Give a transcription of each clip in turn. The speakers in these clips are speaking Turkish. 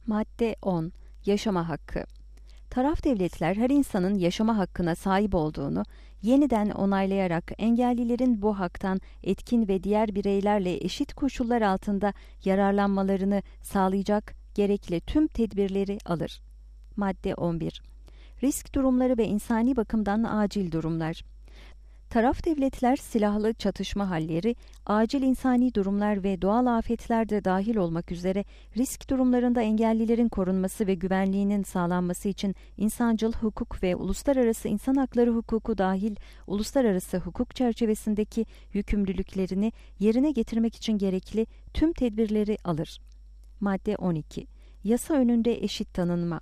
Madde 10. Yaşama hakkı. Taraf devletler her insanın yaşama hakkına sahip olduğunu yeniden onaylayarak engellilerin bu haktan etkin ve diğer bireylerle eşit koşullar altında yararlanmalarını sağlayacak gerekli tüm tedbirleri alır. Madde 11. Risk durumları ve insani bakımdan acil durumlar. Taraf devletler silahlı çatışma halleri, acil insani durumlar ve doğal afetler de dahil olmak üzere risk durumlarında engellilerin korunması ve güvenliğinin sağlanması için insancıl hukuk ve uluslararası insan hakları hukuku dahil uluslararası hukuk çerçevesindeki yükümlülüklerini yerine getirmek için gerekli tüm tedbirleri alır. Madde 12. Yasa önünde eşit tanınma.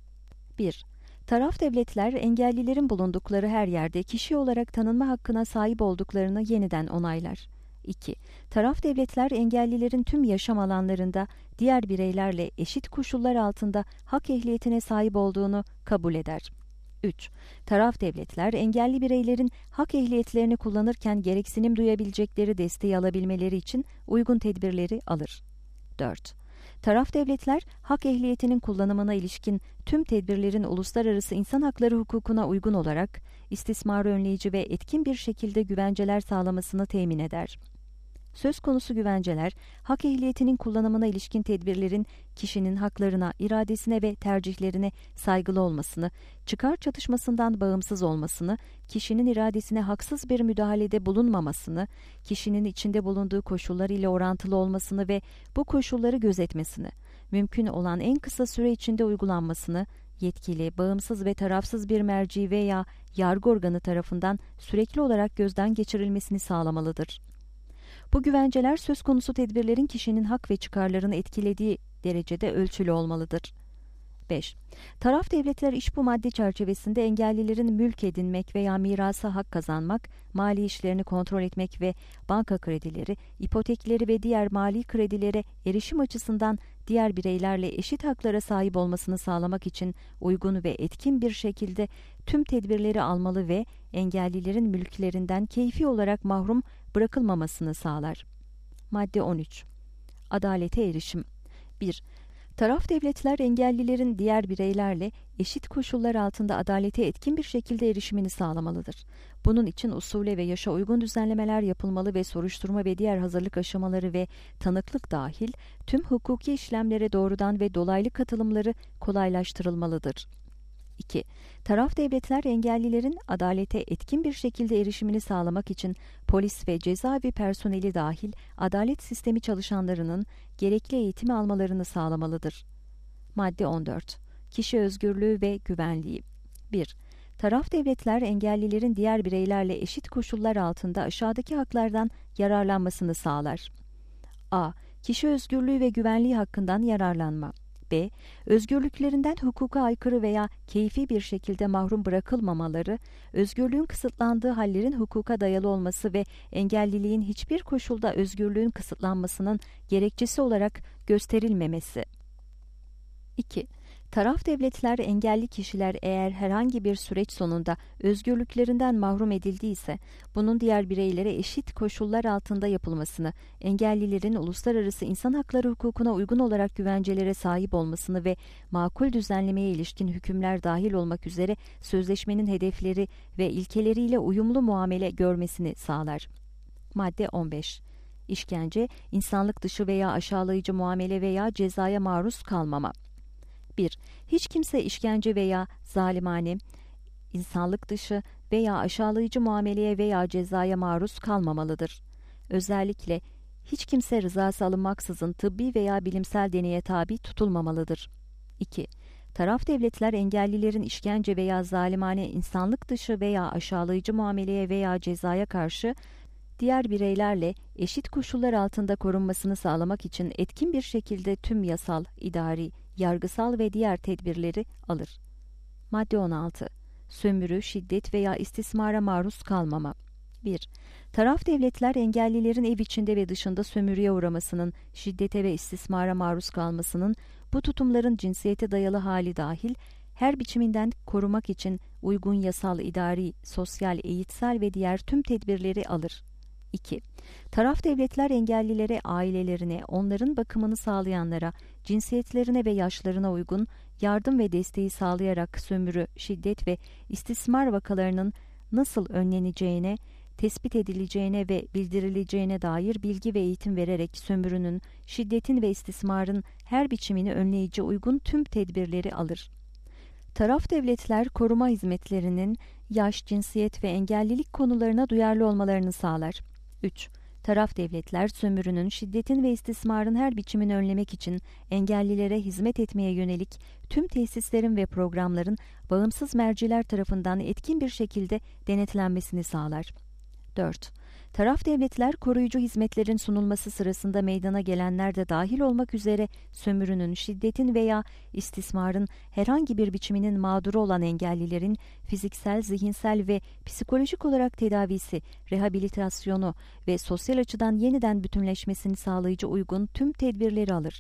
1. Taraf devletler engellilerin bulundukları her yerde kişi olarak tanınma hakkına sahip olduklarını yeniden onaylar. 2. Taraf devletler engellilerin tüm yaşam alanlarında diğer bireylerle eşit koşullar altında hak ehliyetine sahip olduğunu kabul eder. 3. Taraf devletler engelli bireylerin hak ehliyetlerini kullanırken gereksinim duyabilecekleri desteği alabilmeleri için uygun tedbirleri alır. 4. Taraf devletler, hak ehliyetinin kullanımına ilişkin tüm tedbirlerin uluslararası insan hakları hukukuna uygun olarak istismarı önleyici ve etkin bir şekilde güvenceler sağlamasını temin eder. Söz konusu güvenceler, hak ehliyetinin kullanımına ilişkin tedbirlerin kişinin haklarına, iradesine ve tercihlerine saygılı olmasını, çıkar çatışmasından bağımsız olmasını, kişinin iradesine haksız bir müdahalede bulunmamasını, kişinin içinde bulunduğu koşullar ile orantılı olmasını ve bu koşulları gözetmesini, mümkün olan en kısa süre içinde uygulanmasını, yetkili, bağımsız ve tarafsız bir merci veya yargı organı tarafından sürekli olarak gözden geçirilmesini sağlamalıdır. Bu güvenceler söz konusu tedbirlerin kişinin hak ve çıkarlarını etkilediği derecede ölçülü olmalıdır. 5. Taraf devletler iş bu madde çerçevesinde engellilerin mülk edinmek veya mirasa hak kazanmak, mali işlerini kontrol etmek ve banka kredileri, ipotekleri ve diğer mali kredilere erişim açısından diğer bireylerle eşit haklara sahip olmasını sağlamak için uygun ve etkin bir şekilde tüm tedbirleri almalı ve engellilerin mülklerinden keyfi olarak mahrum bırakılmamasını sağlar. Madde 13. Adalete erişim. 1. Taraf devletler engellilerin diğer bireylerle eşit koşullar altında adalete etkin bir şekilde erişimini sağlamalıdır. Bunun için usule ve yaşa uygun düzenlemeler yapılmalı ve soruşturma ve diğer hazırlık aşamaları ve tanıklık dahil tüm hukuki işlemlere doğrudan ve dolaylı katılımları kolaylaştırılmalıdır. 2. Taraf devletler engellilerin adalete etkin bir şekilde erişimini sağlamak için polis ve cezaevi personeli dahil adalet sistemi çalışanlarının gerekli eğitimi almalarını sağlamalıdır. Madde 14. Kişi özgürlüğü ve güvenliği. 1. Taraf devletler engellilerin diğer bireylerle eşit koşullar altında aşağıdaki haklardan yararlanmasını sağlar. A. Kişi özgürlüğü ve güvenliği hakkından yararlanma. B. Özgürlüklerinden hukuka aykırı veya keyfi bir şekilde mahrum bırakılmamaları, özgürlüğün kısıtlandığı hallerin hukuka dayalı olması ve engelliliğin hiçbir koşulda özgürlüğün kısıtlanmasının gerekçesi olarak gösterilmemesi. 2. Taraf devletler engelli kişiler eğer herhangi bir süreç sonunda özgürlüklerinden mahrum edildiyse, bunun diğer bireylere eşit koşullar altında yapılmasını, engellilerin uluslararası insan hakları hukukuna uygun olarak güvencelere sahip olmasını ve makul düzenlemeye ilişkin hükümler dahil olmak üzere sözleşmenin hedefleri ve ilkeleriyle uyumlu muamele görmesini sağlar. Madde 15. İşkence, insanlık dışı veya aşağılayıcı muamele veya cezaya maruz kalmama. 1. Hiç kimse işkence veya zalimane, insanlık dışı veya aşağılayıcı muameleye veya cezaya maruz kalmamalıdır. Özellikle hiç kimse rızası alınmaksızın tıbbi veya bilimsel deneye tabi tutulmamalıdır. 2. Taraf devletler engellilerin işkence veya zalimane, insanlık dışı veya aşağılayıcı muameleye veya cezaya karşı diğer bireylerle eşit koşullar altında korunmasını sağlamak için etkin bir şekilde tüm yasal, idari, yargısal ve diğer tedbirleri alır. Madde 16. Sömürü, şiddet veya istismara maruz kalmama. 1. Taraf devletler engellilerin ev içinde ve dışında sömürüye uğramasının, şiddete ve istismara maruz kalmasının, bu tutumların cinsiyete dayalı hali dahil her biçiminden korumak için uygun yasal, idari, sosyal, eğitsel ve diğer tüm tedbirleri alır. 2. Taraf devletler engellilere, ailelerine, onların bakımını sağlayanlara, cinsiyetlerine ve yaşlarına uygun yardım ve desteği sağlayarak sömürü, şiddet ve istismar vakalarının nasıl önleneceğine, tespit edileceğine ve bildirileceğine dair bilgi ve eğitim vererek sömürünün, şiddetin ve istismarın her biçimini önleyici uygun tüm tedbirleri alır. Taraf devletler koruma hizmetlerinin yaş, cinsiyet ve engellilik konularına duyarlı olmalarını sağlar. 3. Taraf devletler sömürünün, şiddetin ve istismarın her biçimini önlemek için engellilere hizmet etmeye yönelik tüm tesislerin ve programların bağımsız merciler tarafından etkin bir şekilde denetlenmesini sağlar. 4. Taraf devletler koruyucu hizmetlerin sunulması sırasında meydana gelenler de dahil olmak üzere sömürünün, şiddetin veya istismarın herhangi bir biçiminin mağduru olan engellilerin fiziksel, zihinsel ve psikolojik olarak tedavisi, rehabilitasyonu ve sosyal açıdan yeniden bütünleşmesini sağlayıcı uygun tüm tedbirleri alır.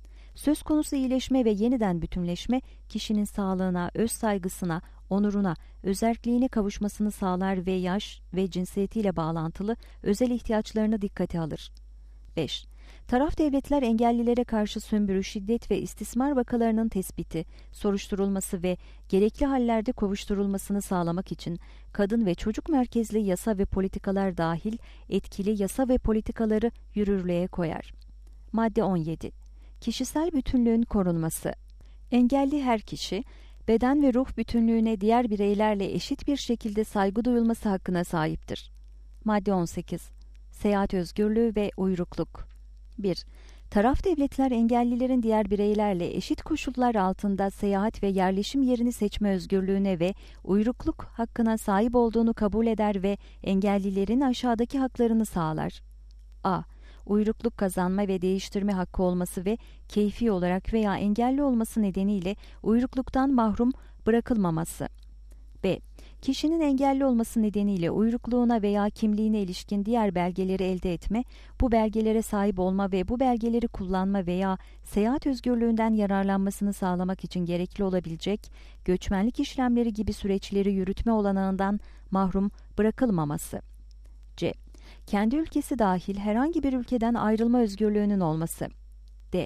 Söz konusu iyileşme ve yeniden bütünleşme, kişinin sağlığına, öz saygısına, onuruna, özerkliğine kavuşmasını sağlar ve yaş ve cinsiyetiyle bağlantılı özel ihtiyaçlarını dikkate alır. 5. Taraf devletler engellilere karşı sömürü, şiddet ve istismar vakalarının tespiti, soruşturulması ve gerekli hallerde kovuşturulmasını sağlamak için kadın ve çocuk merkezli yasa ve politikalar dahil etkili yasa ve politikaları yürürlüğe koyar. Madde 17. Kişisel bütünlüğün korunması. Engelli her kişi, beden ve ruh bütünlüğüne diğer bireylerle eşit bir şekilde saygı duyulması hakkına sahiptir. Madde 18. Seyahat özgürlüğü ve uyrukluk. 1. Taraf devletler engellilerin diğer bireylerle eşit koşullar altında seyahat ve yerleşim yerini seçme özgürlüğüne ve uyrukluk hakkına sahip olduğunu kabul eder ve engellilerin aşağıdaki haklarını sağlar. A. Uyrukluk kazanma ve değiştirme hakkı olması ve keyfi olarak veya engelli olması nedeniyle uyrukluktan mahrum bırakılmaması. B. Kişinin engelli olması nedeniyle uyrukluğuna veya kimliğine ilişkin diğer belgeleri elde etme, bu belgelere sahip olma ve bu belgeleri kullanma veya seyahat özgürlüğünden yararlanmasını sağlamak için gerekli olabilecek göçmenlik işlemleri gibi süreçleri yürütme olanağından mahrum bırakılmaması. C. Kendi ülkesi dahil herhangi bir ülkeden ayrılma özgürlüğünün olması. D.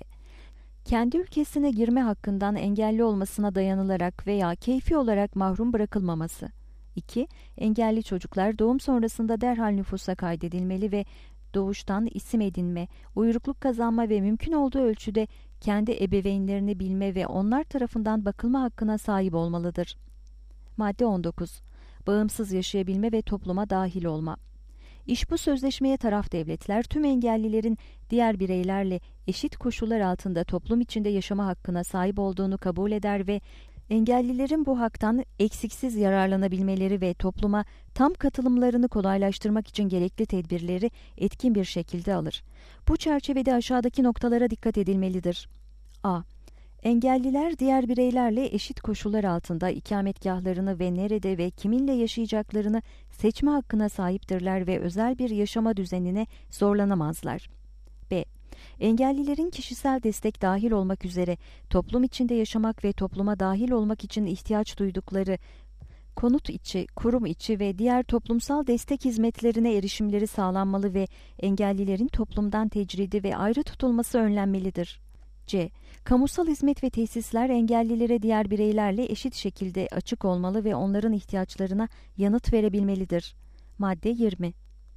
Kendi ülkesine girme hakkından engelli olmasına dayanılarak veya keyfi olarak mahrum bırakılmaması. 2. Engelli çocuklar doğum sonrasında derhal nüfusa kaydedilmeli ve doğuştan isim edinme, uyrukluk kazanma ve mümkün olduğu ölçüde kendi ebeveynlerini bilme ve onlar tarafından bakılma hakkına sahip olmalıdır. Madde 19. Bağımsız yaşayabilme ve topluma dahil olma. İş bu sözleşmeye taraf devletler tüm engellilerin diğer bireylerle eşit koşullar altında toplum içinde yaşama hakkına sahip olduğunu kabul eder ve engellilerin bu haktan eksiksiz yararlanabilmeleri ve topluma tam katılımlarını kolaylaştırmak için gerekli tedbirleri etkin bir şekilde alır. Bu çerçevede aşağıdaki noktalara dikkat edilmelidir. A. Engelliler diğer bireylerle eşit koşullar altında ikametgahlarını ve nerede ve kiminle yaşayacaklarını seçme hakkına sahiptirler ve özel bir yaşama düzenine zorlanamazlar. B. Engellilerin kişisel destek dahil olmak üzere toplum içinde yaşamak ve topluma dahil olmak için ihtiyaç duydukları konut içi, kurum içi ve diğer toplumsal destek hizmetlerine erişimleri sağlanmalı ve engellilerin toplumdan tecridi ve ayrı tutulması önlenmelidir. C. Kamusal hizmet ve tesisler engellilere diğer bireylerle eşit şekilde açık olmalı ve onların ihtiyaçlarına yanıt verebilmelidir. Madde 20.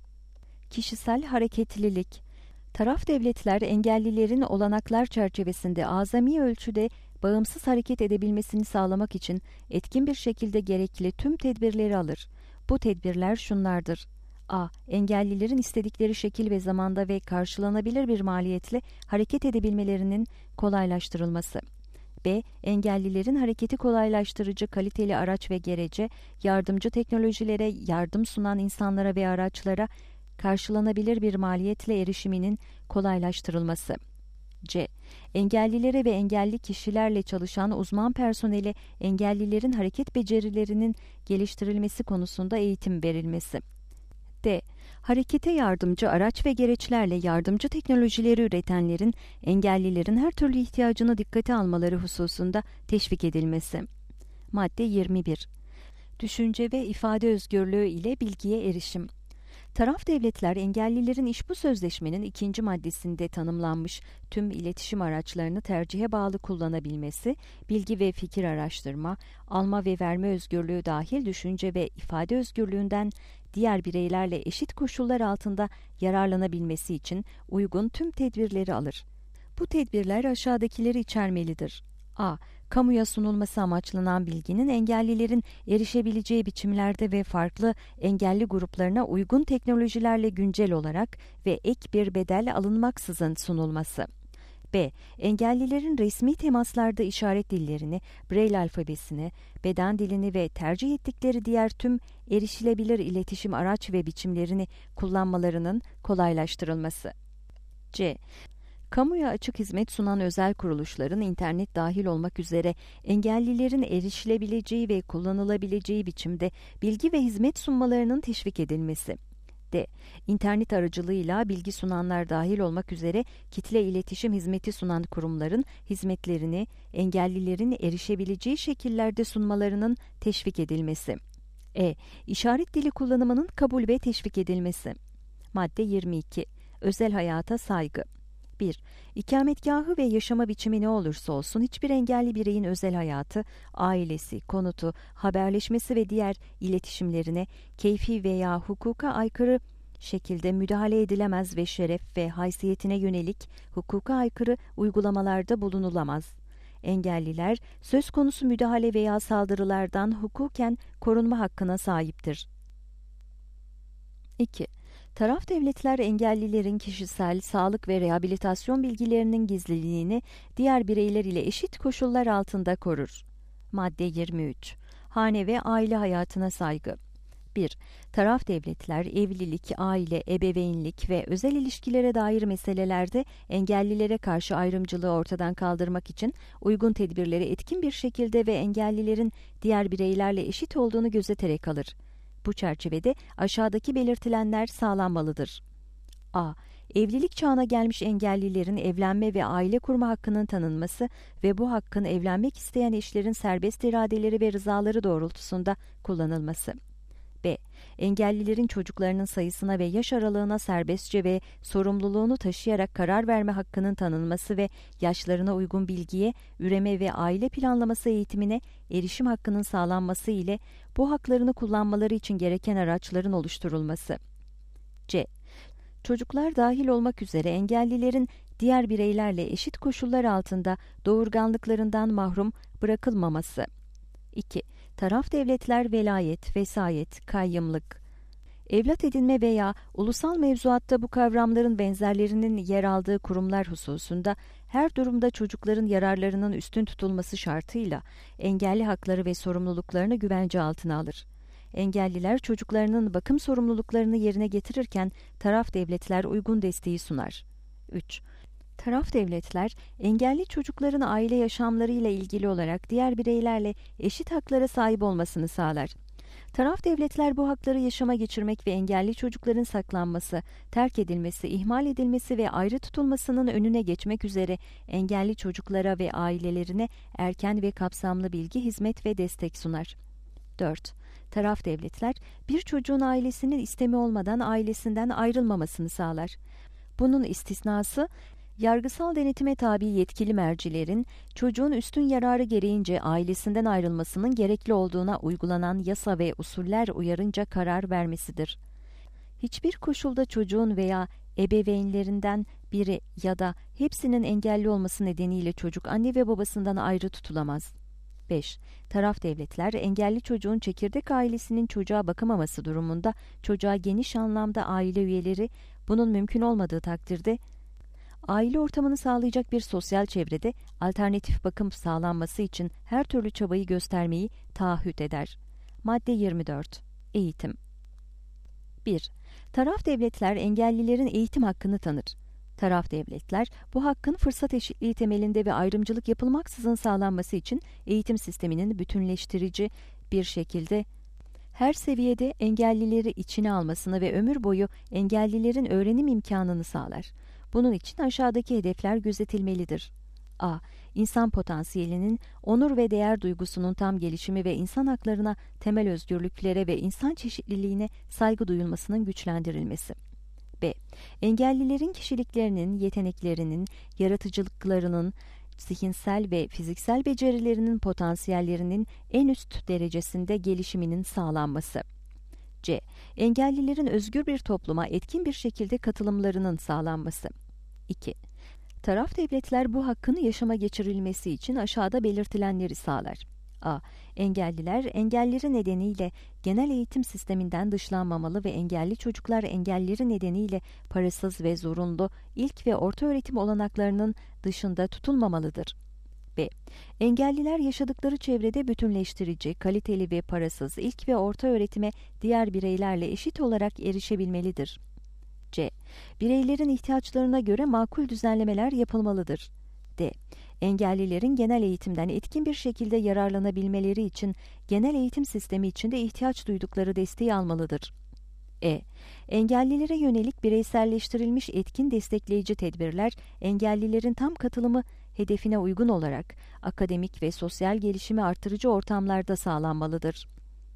Kişisel hareketlilik. Taraf devletler engellilerin olanaklar çerçevesinde azami ölçüde bağımsız hareket edebilmesini sağlamak için etkin bir şekilde gerekli tüm tedbirleri alır. Bu tedbirler şunlardır. A. Engellilerin istedikleri şekil ve zamanda ve karşılanabilir bir maliyetle hareket edebilmelerinin kolaylaştırılması. B. Engellilerin hareketi kolaylaştırıcı kaliteli araç ve gerece, yardımcı teknolojilere, yardım sunan insanlara ve araçlara karşılanabilir bir maliyetle erişiminin kolaylaştırılması. C. Engellilere ve engelli kişilerle çalışan uzman personele engellilerin hareket becerilerinin geliştirilmesi konusunda eğitim verilmesi. D. Harekete yardımcı araç ve gereçlerle yardımcı teknolojileri üretenlerin engellilerin her türlü ihtiyacını dikkate almaları hususunda teşvik edilmesi. Madde 21. Düşünce ve ifade özgürlüğü ile bilgiye erişim. Taraf devletler engellilerin bu sözleşmenin 2. maddesinde tanımlanmış tüm iletişim araçlarını tercihe bağlı kullanabilmesi, bilgi ve fikir araştırma, alma ve verme özgürlüğü dahil düşünce ve ifade özgürlüğünden diğer bireylerle eşit koşullar altında yararlanabilmesi için uygun tüm tedbirleri alır. Bu tedbirler aşağıdakileri içermelidir. A. Kamuya sunulması amaçlanan bilginin engellilerin erişebileceği biçimlerde ve farklı engelli gruplarına uygun teknolojilerle güncel olarak ve ek bir bedel alınmaksızın sunulması. B. Engellilerin resmi temaslarda işaret dillerini, Braille alfabesini, beden dilini ve tercih ettikleri diğer tüm erişilebilir iletişim araç ve biçimlerini kullanmalarının kolaylaştırılması. C. Kamuya açık hizmet sunan özel kuruluşların internet dahil olmak üzere engellilerin erişilebileceği ve kullanılabileceği biçimde bilgi ve hizmet sunmalarının teşvik edilmesi. D. İnternet aracılığıyla bilgi sunanlar dahil olmak üzere kitle iletişim hizmeti sunan kurumların hizmetlerini engellilerin erişebileceği şekillerde sunmalarının teşvik edilmesi. E. İşaret dili kullanımının kabul ve teşvik edilmesi. Madde 22. Özel hayata saygı. 1. İkametgahı ve yaşama biçimi ne olursa olsun hiçbir engelli bireyin özel hayatı, ailesi, konutu, haberleşmesi ve diğer iletişimlerine keyfi veya hukuka aykırı şekilde müdahale edilemez ve şeref ve haysiyetine yönelik hukuka aykırı uygulamalarda bulunulamaz. Engelliler söz konusu müdahale veya saldırılardan hukuken korunma hakkına sahiptir. 2. Taraf devletler engellilerin kişisel, sağlık ve rehabilitasyon bilgilerinin gizliliğini diğer bireyler ile eşit koşullar altında korur. Madde 23. Hane ve aile hayatına saygı. 1. Taraf devletler evlilik, aile, ebeveynlik ve özel ilişkilere dair meselelerde engellilere karşı ayrımcılığı ortadan kaldırmak için uygun tedbirleri etkin bir şekilde ve engellilerin diğer bireylerle eşit olduğunu gözeterek alır. Bu çerçevede aşağıdaki belirtilenler sağlanmalıdır. A. Evlilik çağına gelmiş engellilerin evlenme ve aile kurma hakkının tanınması ve bu hakkın evlenmek isteyen eşlerin serbest iradeleri ve rızaları doğrultusunda kullanılması. B. Engellilerin çocuklarının sayısına ve yaş aralığına serbestçe ve sorumluluğunu taşıyarak karar verme hakkının tanınması ve yaşlarına uygun bilgiye, üreme ve aile planlaması eğitimine erişim hakkının sağlanması ile bu haklarını kullanmaları için gereken araçların oluşturulması. C. Çocuklar dahil olmak üzere engellilerin diğer bireylerle eşit koşullar altında doğurganlıklarından mahrum bırakılmaması. 2. Taraf devletler velayet, vesayet, kayyımlık, evlat edinme veya ulusal mevzuatta bu kavramların benzerlerinin yer aldığı kurumlar hususunda her durumda çocukların yararlarının üstün tutulması şartıyla engelli hakları ve sorumluluklarını güvence altına alır. Engelliler çocuklarının bakım sorumluluklarını yerine getirirken taraf devletler uygun desteği sunar. 3. Taraf devletler, engelli çocukların aile yaşamlarıyla ilgili olarak diğer bireylerle eşit haklara sahip olmasını sağlar. Taraf devletler bu hakları yaşama geçirmek ve engelli çocukların saklanması, terk edilmesi, ihmal edilmesi ve ayrı tutulmasının önüne geçmek üzere engelli çocuklara ve ailelerine erken ve kapsamlı bilgi, hizmet ve destek sunar. 4. Taraf devletler, bir çocuğun ailesinin istemi olmadan ailesinden ayrılmamasını sağlar. Bunun istisnası, yargısal denetime tabi yetkili mercilerin çocuğun üstün yararı gereğince ailesinden ayrılmasının gerekli olduğuna uygulanan yasa ve usuller uyarınca karar vermesidir. Hiçbir koşulda çocuğun veya ebeveynlerinden biri ya da hepsinin engelli olması nedeniyle çocuk anne ve babasından ayrı tutulamaz. 5. Taraf devletler, engelli çocuğun çekirdek ailesinin çocuğa bakamaması durumunda çocuğa geniş anlamda aile üyeleri, bunun mümkün olmadığı takdirde aile ortamını sağlayacak bir sosyal çevrede alternatif bakım sağlanması için her türlü çabayı göstermeyi taahhüt eder. Madde 24. Eğitim. 1. Taraf devletler engellilerin eğitim hakkını tanır. Taraf devletler, bu hakkın fırsat eşitliği temelinde ve ayrımcılık yapılmaksızın sağlanması için eğitim sisteminin bütünleştirici bir şekilde her seviyede engellileri içine almasını ve ömür boyu engellilerin öğrenim imkanını sağlar. Bunun için aşağıdaki hedefler gözetilmelidir. A. İnsan potansiyelinin, onur ve değer duygusunun tam gelişimi ve insan haklarına, temel özgürlüklere ve insan çeşitliliğine saygı duyulmasının güçlendirilmesi. B. Engellilerin kişiliklerinin, yeteneklerinin, yaratıcılıklarının, zihinsel ve fiziksel becerilerinin potansiyellerinin en üst derecesinde gelişiminin sağlanması. C. Engellilerin özgür bir topluma etkin bir şekilde katılımlarının sağlanması. 2. Taraf devletler bu hakkın yaşama geçirilmesi için aşağıda belirtilenleri sağlar. A. Engelliler, engelleri nedeniyle genel eğitim sisteminden dışlanmamalı ve engelli çocuklar engelleri nedeniyle parasız ve zorunlu ilk ve orta öğretim olanaklarının dışında tutulmamalıdır. B. Engelliler yaşadıkları çevrede bütünleştirici, kaliteli ve parasız ilk ve orta öğretime diğer bireylerle eşit olarak erişebilmelidir. C. Bireylerin ihtiyaçlarına göre makul düzenlemeler yapılmalıdır. D. Engellilerin genel eğitimden etkin bir şekilde yararlanabilmeleri için genel eğitim sistemi içinde ihtiyaç duydukları desteği almalıdır. E. Engellilere yönelik bireyselleştirilmiş etkin destekleyici tedbirler, engellilerin tam katılımı hedefine uygun olarak akademik ve sosyal gelişimi artırıcı ortamlarda sağlanmalıdır.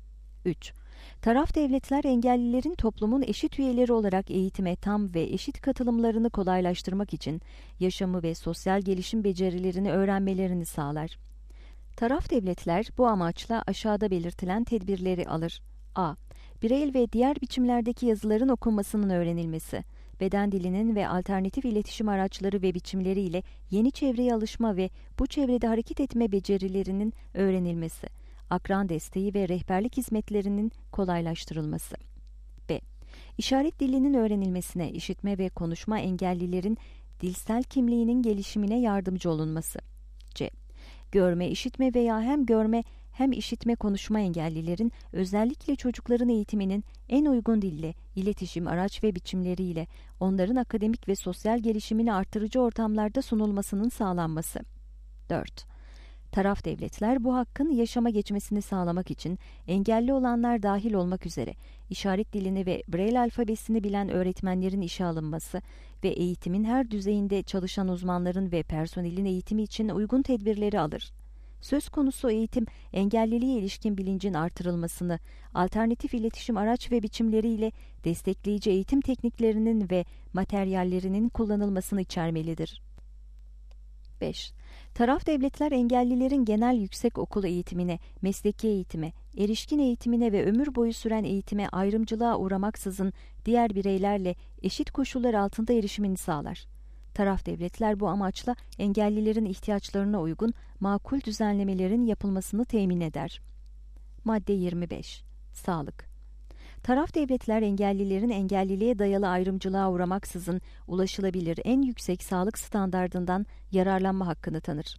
3. Taraf devletler engellilerin toplumun eşit üyeleri olarak eğitime tam ve eşit katılımlarını kolaylaştırmak için yaşamı ve sosyal gelişim becerilerini öğrenmelerini sağlar. Taraf devletler bu amaçla aşağıda belirtilen tedbirleri alır. A. Braille ve diğer biçimlerdeki yazıların okunmasının öğrenilmesi, beden dilinin ve alternatif iletişim araçları ve biçimleri ile yeni çevreye alışma ve bu çevrede hareket etme becerilerinin öğrenilmesi, akran desteği ve rehberlik hizmetlerinin kolaylaştırılması. B. İşaret dilinin öğrenilmesine, işitme ve konuşma engellilerin dilsel kimliğinin gelişimine yardımcı olunması. C. Görme, işitme veya hem görme hem işitme konuşma engellilerin özellikle çocukların eğitiminin en uygun dille, iletişim araç ve biçimleriyle onların akademik ve sosyal gelişimini artırıcı ortamlarda sunulmasının sağlanması. 4. Taraf devletler bu hakkın yaşama geçmesini sağlamak için engelli olanlar dahil olmak üzere işaret dilini ve Braille alfabesini bilen öğretmenlerin işe alınması ve eğitimin her düzeyinde çalışan uzmanların ve personelin eğitimi için uygun tedbirleri alır. Söz konusu eğitim, engelliliğe ilişkin bilincin artırılmasını, alternatif iletişim araç ve biçimleriyle destekleyici eğitim tekniklerinin ve materyallerinin kullanılmasını içermelidir. 5. Taraf devletler engellilerin genel yüksekokul eğitimine, mesleki eğitime, erişkin eğitimine ve ömür boyu süren eğitime ayrımcılığa uğramaksızın diğer bireylerle eşit koşullar altında erişimini sağlar. Taraf devletler bu amaçla engellilerin ihtiyaçlarına uygun makul düzenlemelerin yapılmasını temin eder. Madde 25. Sağlık. Taraf devletler engellilerin engelliliğe dayalı ayrımcılığa uğramaksızın ulaşılabilir en yüksek sağlık standardından yararlanma hakkını tanır.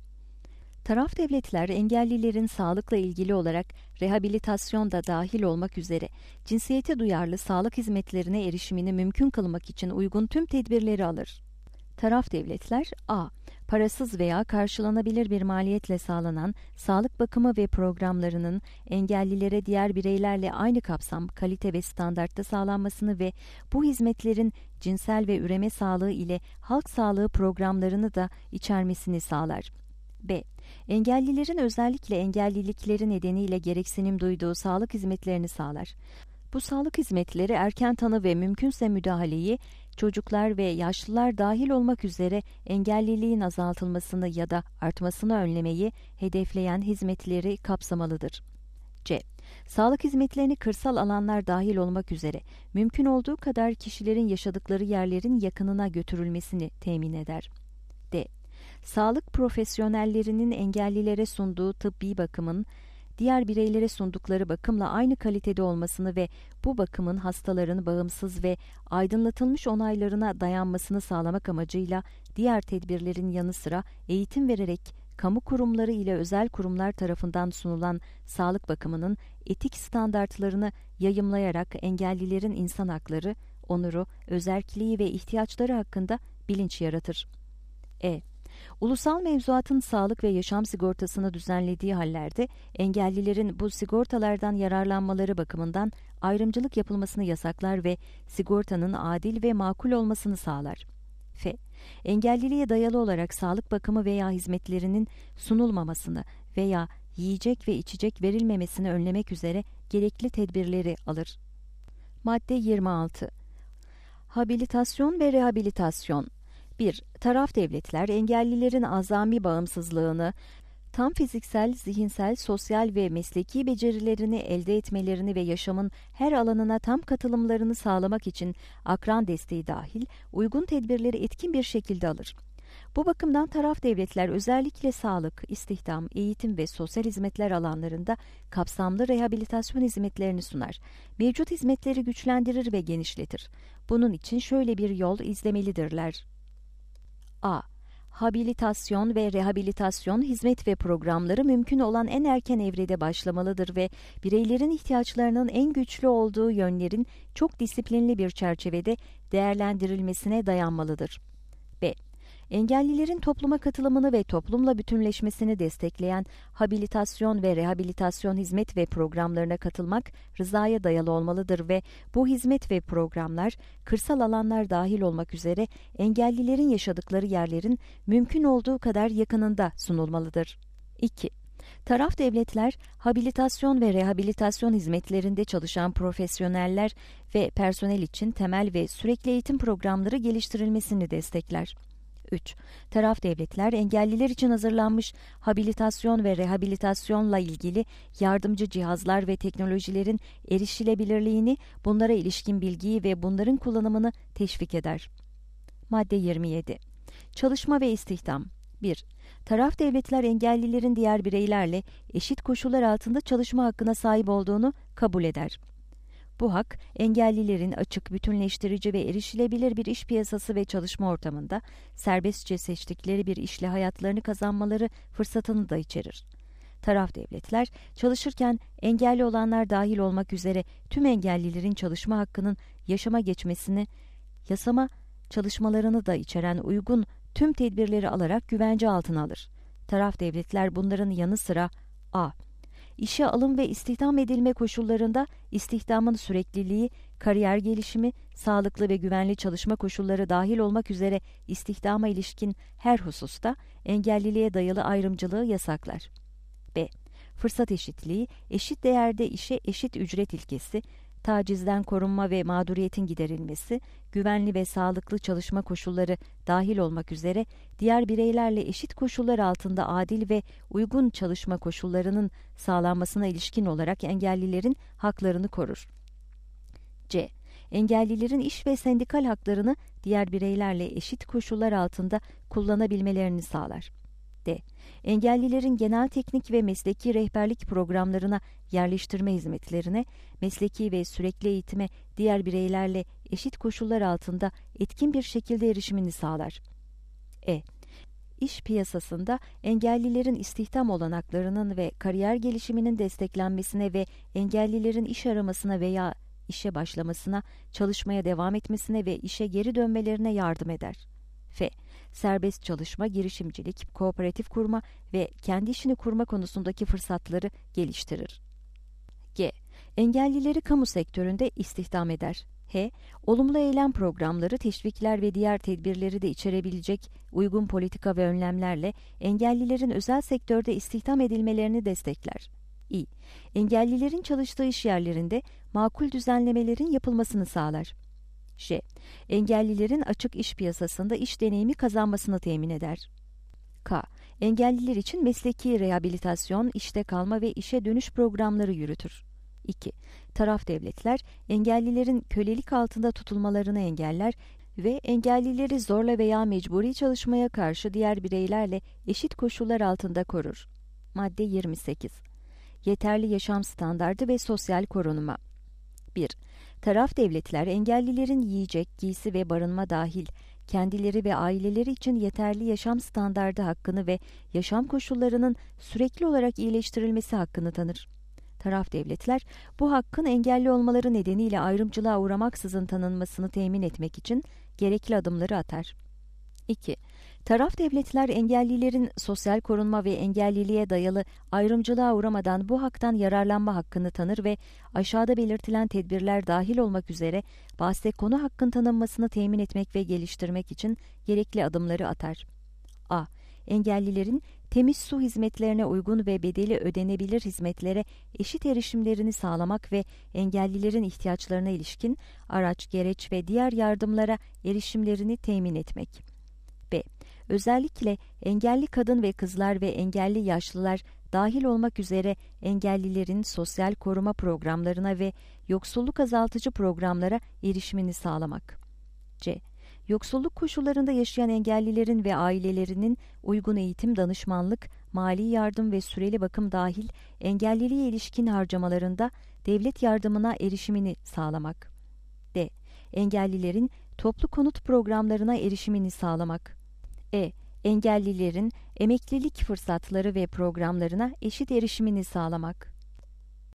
Taraf devletler engellilerin sağlıkla ilgili olarak rehabilitasyon da dahil olmak üzere cinsiyete duyarlı sağlık hizmetlerine erişimini mümkün kılmak için uygun tüm tedbirleri alır. Taraf devletler A. Parasız veya karşılanabilir bir maliyetle sağlanan sağlık bakımı ve programlarının engellilere diğer bireylerle aynı kapsam, kalite ve standartta sağlanmasını ve bu hizmetlerin cinsel ve üreme sağlığı ile halk sağlığı programlarını da içermesini sağlar. B. Engellilerin özellikle engellilikleri nedeniyle gereksinim duyduğu sağlık hizmetlerini sağlar. Bu sağlık hizmetleri erken tanı ve mümkünse müdahaleyi, çocuklar ve yaşlılar dahil olmak üzere engelliliğin azaltılmasını ya da artmasını önlemeyi hedefleyen hizmetleri kapsamalıdır. C. Sağlık hizmetlerini kırsal alanlar dahil olmak üzere mümkün olduğu kadar kişilerin yaşadıkları yerlerin yakınına götürülmesini temin eder. D. Sağlık profesyonellerinin engellilere sunduğu tıbbi bakımın diğer bireylere sundukları bakımla aynı kalitede olmasını ve bu bakımın hastaların bağımsız ve aydınlatılmış onaylarına dayanmasını sağlamak amacıyla diğer tedbirlerin yanı sıra eğitim vererek kamu kurumları ile özel kurumlar tarafından sunulan sağlık bakımının etik standartlarını yayımlayarak engellilerin insan hakları, onuru, özerkliği ve ihtiyaçları hakkında bilinç yaratır. E. Ulusal mevzuatın sağlık ve yaşam sigortasını düzenlediği hallerde engellilerin bu sigortalardan yararlanmaları bakımından ayrımcılık yapılmasını yasaklar ve sigortanın adil ve makul olmasını sağlar. F. Engelliliğe dayalı olarak sağlık bakımı veya hizmetlerinin sunulmamasını veya yiyecek ve içecek verilmemesini önlemek üzere gerekli tedbirleri alır. Madde 26. Habilitasyon ve rehabilitasyon. 1. Taraf devletler engellilerin azami bağımsızlığını, tam fiziksel, zihinsel, sosyal ve mesleki becerilerini elde etmelerini ve yaşamın her alanına tam katılımlarını sağlamak için akran desteği dahil uygun tedbirleri etkin bir şekilde alır. Bu bakımdan taraf devletler özellikle sağlık, istihdam, eğitim ve sosyal hizmetler alanlarında kapsamlı rehabilitasyon hizmetlerini sunar. Mevcut hizmetleri güçlendirir ve genişletir. Bunun için şöyle bir yol izlemelidirler. A. Habilitasyon ve rehabilitasyon hizmet ve programları mümkün olan en erken evrede başlamalıdır ve bireylerin ihtiyaçlarının en güçlü olduğu yönlerin çok disiplinli bir çerçevede değerlendirilmesine dayanmalıdır. B. Engellilerin topluma katılımını ve toplumla bütünleşmesini destekleyen habilitasyon ve rehabilitasyon hizmet ve programlarına katılmak rızaya dayalı olmalıdır ve bu hizmet ve programlar kırsal alanlar dahil olmak üzere engellilerin yaşadıkları yerlerin mümkün olduğu kadar yakınında sunulmalıdır. 2. Taraf devletler, habilitasyon ve rehabilitasyon hizmetlerinde çalışan profesyoneller ve personel için temel ve sürekli eğitim programları geliştirilmesini destekler. 3. Taraf devletler, engelliler için hazırlanmış habilitasyon ve rehabilitasyonla ilgili yardımcı cihazlar ve teknolojilerin erişilebilirliğini, bunlara ilişkin bilgiyi ve bunların kullanımını teşvik eder. Madde 27. Çalışma ve istihdam. 1. Taraf devletler engellilerin diğer bireylerle eşit koşullar altında çalışma hakkına sahip olduğunu kabul eder. Bu hak, engellilerin açık, bütünleştirici ve erişilebilir bir iş piyasası ve çalışma ortamında serbestçe seçtikleri bir işle hayatlarını kazanmaları fırsatını da içerir. Taraf devletler, çalışırken engelli olanlar dahil olmak üzere tüm engellilerin çalışma hakkının yaşama geçmesini, yasama çalışmalarını da içeren uygun tüm tedbirleri alarak güvence altına alır. Taraf devletler bunların yanı sıra A. İşe alım ve istihdam edilme koşullarında istihdamın sürekliliği, kariyer gelişimi, sağlıklı ve güvenli çalışma koşulları dahil olmak üzere istihdama ilişkin her hususta engelliliğe dayalı ayrımcılığı yasaklar. B. Fırsat eşitliği, eşit değerde işe eşit ücret ilkesi, tacizden korunma ve mağduriyetin giderilmesi, güvenli ve sağlıklı çalışma koşulları dahil olmak üzere diğer bireylerle eşit koşullar altında adil ve uygun çalışma koşullarının sağlanmasına ilişkin olarak engellilerin haklarını korur. C. Engellilerin iş ve sendikal haklarını diğer bireylerle eşit koşullar altında kullanabilmelerini sağlar. D. Engellilerin genel teknik ve mesleki rehberlik programlarına yerleştirme hizmetlerine, mesleki ve sürekli eğitime diğer bireylerle eşit koşullar altında etkin bir şekilde erişimini sağlar. E. İş piyasasında engellilerin istihdam olanaklarının ve kariyer gelişiminin desteklenmesine ve engellilerin iş aramasına veya işe başlamasına, çalışmaya devam etmesine ve işe geri dönmelerine yardım eder. F. Serbest çalışma, girişimcilik, kooperatif kurma ve kendi işini kurma konusundaki fırsatları geliştirir. G. Engellileri kamu sektöründe istihdam eder. H. Olumlu eylem programları, teşvikler ve diğer tedbirleri de içerebilecek uygun politika ve önlemlerle engellilerin özel sektörde istihdam edilmelerini destekler. İ. Engellilerin çalıştığı iş yerlerinde makul düzenlemelerin yapılmasını sağlar. J. Engellilerin açık iş piyasasında iş deneyimi kazanmasını temin eder. K. Engelliler için mesleki rehabilitasyon, işte kalma ve işe dönüş programları yürütür. 2. Taraf devletler, engellilerin kölelik altında tutulmalarını engeller ve engellileri zorla veya mecburi çalışmaya karşı diğer bireylerle eşit koşullar altında korur. Madde 28. Yeterli yaşam standardı ve sosyal korunma. 1. Taraf devletler, engellilerin yiyecek, giysi ve barınma dahil kendileri ve aileleri için yeterli yaşam standardı hakkını ve yaşam koşullarının sürekli olarak iyileştirilmesi hakkını tanır. Taraf devletler, bu hakkın engelli olmaları nedeniyle ayrımcılığa uğramaksızın tanınmasını temin etmek için gerekli adımları atar. 2. Taraf devletler engellilerin sosyal korunma ve engelliliğe dayalı ayrımcılığa uğramadan bu haktan yararlanma hakkını tanır ve aşağıda belirtilen tedbirler dahil olmak üzere bahse konu hakkın tanınmasını temin etmek ve geliştirmek için gerekli adımları atar. A. Engellilerin temiz su hizmetlerine uygun ve bedeli ödenebilir hizmetlere eşit erişimlerini sağlamak ve engellilerin ihtiyaçlarına ilişkin araç, gereç ve diğer yardımlara erişimlerini temin etmek. B. Özellikle engelli kadın ve kızlar ve engelli yaşlılar dahil olmak üzere engellilerin sosyal koruma programlarına ve yoksulluk azaltıcı programlara erişimini sağlamak. C. Yoksulluk koşullarında yaşayan engellilerin ve ailelerinin uygun eğitim, danışmanlık, mali yardım ve süreli bakım dahil engelliliğe ilişkin harcamalarında devlet yardımına erişimini sağlamak. D. Engellilerin toplu konut programlarına erişimini sağlamak. E. Engellilerin emeklilik fırsatları ve programlarına eşit erişimini sağlamak.